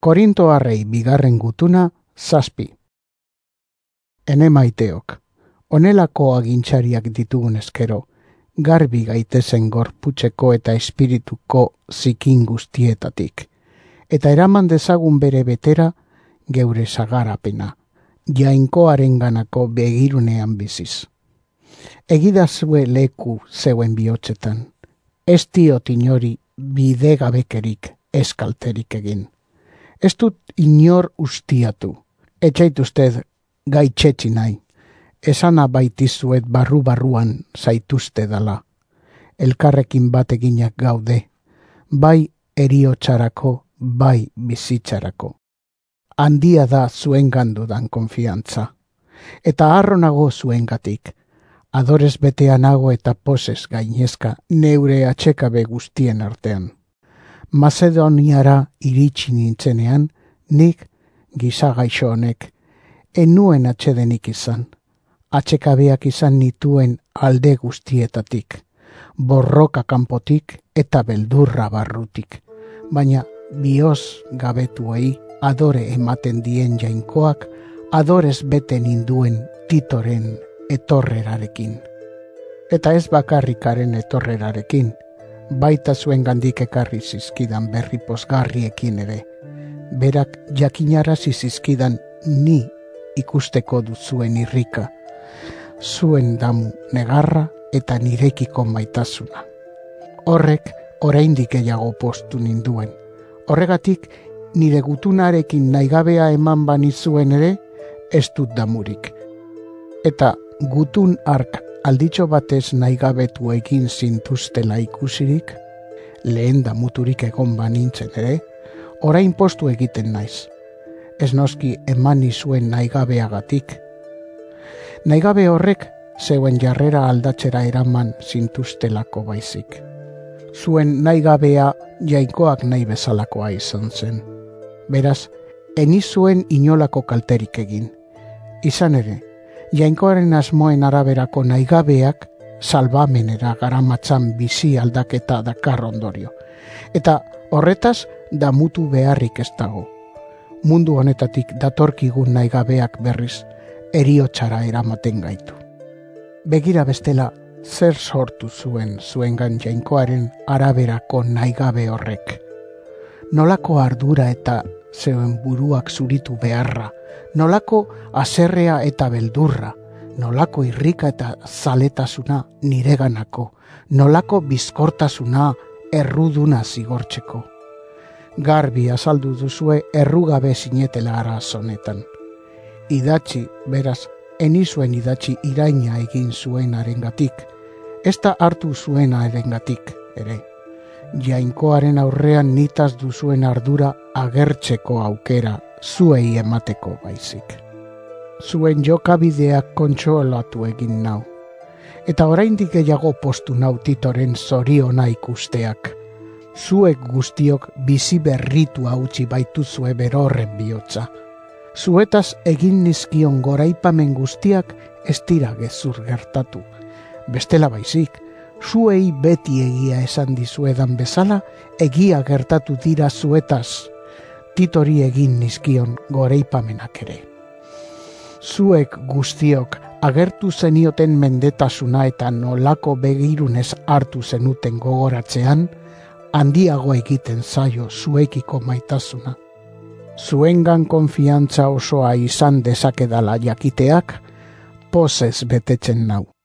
Korintoarrei bigarren gutuna 7. Ene maiteok, onelako agintxariak ditugun eskero, garbi gaitezen gorputzeko eta espirituko zikin guztietatik, eta eraman dezagun bere betera geure sagarapena, jainkoarenganako begirunean biziz. Egidazue leku zeuen bihotzetan, ez diot inori bidegabekerik eskalterik egin. Ez dut inor ustiatu, etxaituzted gaitxetxi nahi, esana baitizuet barru-barruan zaituzte dala. Elkarrekin bat eginak gaude, bai eriotxarako, bai bizitzarako. Handia da zuen gandudan konfiantza, eta harronago zuengatik, adorez beteanago eta poses gainezka neure atxekabe guztien artean. Mazedoniara iritsi nintzenean, nik gizagaixo honek, enuen atxedenik izan, atxekabeak izan nituen alde guztietatik, borroka kanpotik eta beldurra barrutik, baina bioz gabetuei adore ematen dien jainkoak adorez bete ninduen Titoren etorrerarekin. Eta ez bakarrikaren etorrerarekin, baita zuen gandik ekarri zizkidan berri pozgarriekin ere, berak jakinarazi zizkidan ni ikusteko duzuen irrika, zuen damu negarra eta nirekiko maitasuna. Horrek oraindik gehiago poztu ninduen. Horregatik nire gutunarekin naigabea eman banizuen ere, ez dut damurik. Eta gutun ark alditxo batez naigabetu egin zintuztela ikusirik, lehen damuturik egon banintzen ere, orain postu egiten naiz. Ez noski eman nizuen naigabeagatik. Naigabe horrek zeuen jarrera aldatzera eraman zintuztelako baizik. Zuen naigabea jainkoak nahi bezalakoa izan zen. Beraz, eni zuen inolako kalterik egin. Izan ere, jainkoaren asmoen araberako naigabeak salbamenera garamatzan bizi aldaketa dakar ondorio. Eta horretaz damutu beharrik ez dago. Mundu honetatik datorkigun naigabeak berriz eriotxara eramaten gaitu. Begira bestela, zer sortu zuengan jainkoaren araberako naigabe horrek. Nolako ardura eta zeuen buruak zuritu beharra, nolako haserrea eta beldurra, nolako irrika eta zaletasuna nireganako, nolako bizkortasuna erruduna zigortzeko. Garbi azaldu duzue errugabe zinetela araz honetan. Idatzi, beraz, enizuen idatzi iraina egin zuen arengatik, ez da hartu zuen arengatik ere. Jainkoaren aurrean nitaz duzuen ardura agertzeko aukera zuei emateko baizik. Zuen jokabideak kontsolatu egin nau, eta oraindik gehiago postu nau Titoren zoriona ikusteak. Zuek guztiok bizi berritu hautsi baituzue berorren bihotza. Zuetaz egin nizkion goraipamen guztiak ez dira gezur gertatu. Bestela baizik, zuei beti egia esan dizuedan bezala, egia gertatu dira zuetaz, Titori egin nizkion goreipamenak ere. Zuek guztiok agertu zenioten mendetasuna eta nolako begirunez hartu zenuten gogoratzean, handiago egiten zaio zuekiko maitasuna. Zuengan konfiantza osoa izan dezakedala jakiteak, pozez betetzen nau.